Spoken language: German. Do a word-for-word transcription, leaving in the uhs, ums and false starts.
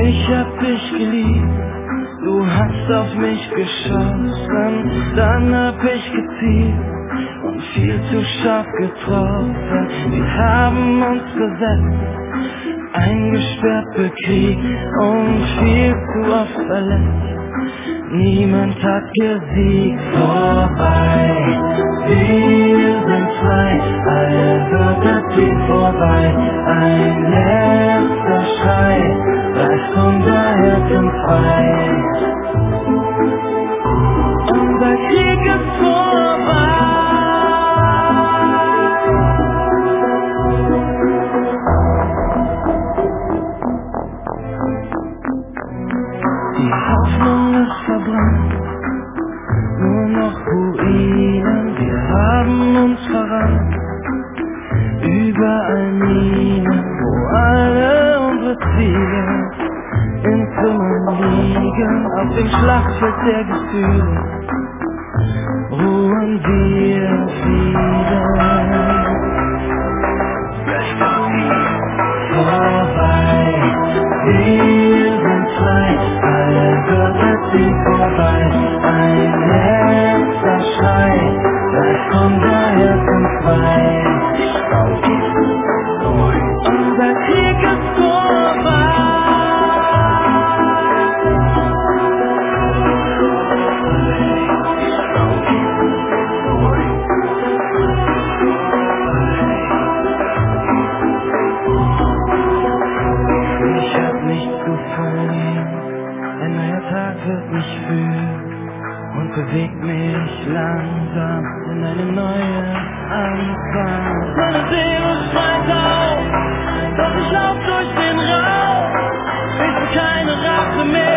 Ich hab dich geliebt, du hast auf mich geschossen, dann hab ich gezielt und viel zu scharf getroffen. Wir haben uns gesetzt, eingesperrt, bekriegt und viel zu oft verletzt. Niemand hat gesiegt. Vorbei, wir sind frei, also das Ziel vorbei. Ein letzter Schrei, reißt unser Herzen frei. Unser Krieg ist vorbei. Die Hoffnung ist verbrannt, nur noch Ruinen, wir haben uns verrannt. Überall Minen, wo alle unsere Ziele in Trümmern liegen. Auf dem Schlachtfeld der Gefühle ruhen wir viele. Vorbei, wir sind frei, also das Ziel vorbei. Ein letzter Schrei, reißt unser Herzen frei. Unser Krieg ist vorbei. Ich hab nichts zu verlieren, ein neuer Tag wird mich führen und bewegt mich langsam in eine neue Anfang. Meine Seele schreit auf, doch ich lauf durch den Raum, ich will keine Rache mehr.